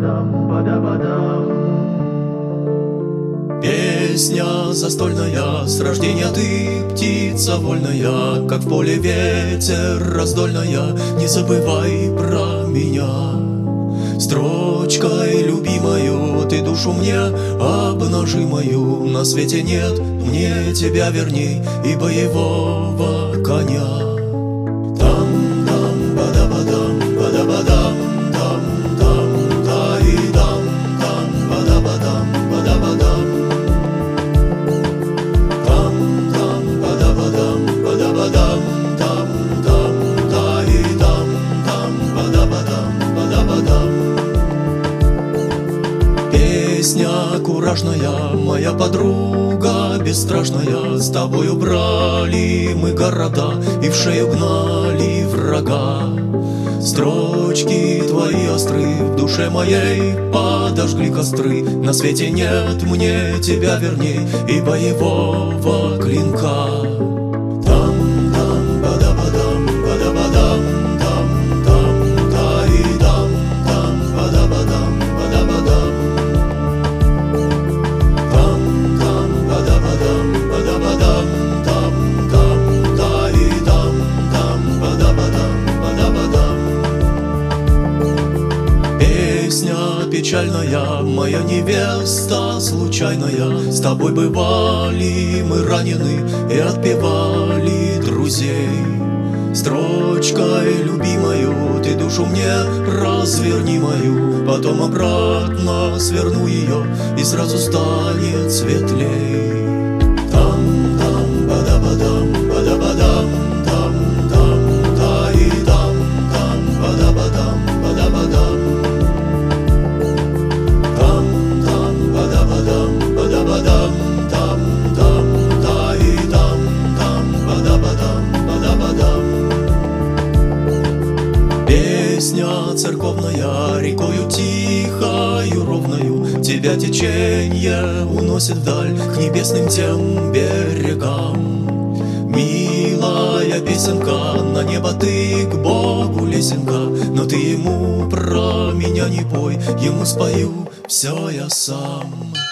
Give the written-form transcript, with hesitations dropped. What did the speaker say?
Песня застольная, с рождения ты птица вольная, как в поле ветер раздольная, не забывай про меня. Строчкой любимою ты душу мне обнажи мою, на свете нет мне тебя верней и боевого коня. Песня куражная, моя подруга бесстрашная, с тобою брали мы города и в шею гнали врага. Строчки твои остры в душе моей подожгли костры, на свете нет мне тебя верней и боевого клинка. Песня печальная, моя невеста случайная, с тобой бывали мы ранены и отпевали друзей. Строчкой любимою ты душу мне разверни мою, потом обратно сверну ее и сразу станет светлей. Песня церковная, рекою тихою ровною, тебя течение уносит вдаль к небесным тем берегам. Милая песенка, на небо ты к Богу лесенка, но ты ему про меня не пой, ему спою все я сам.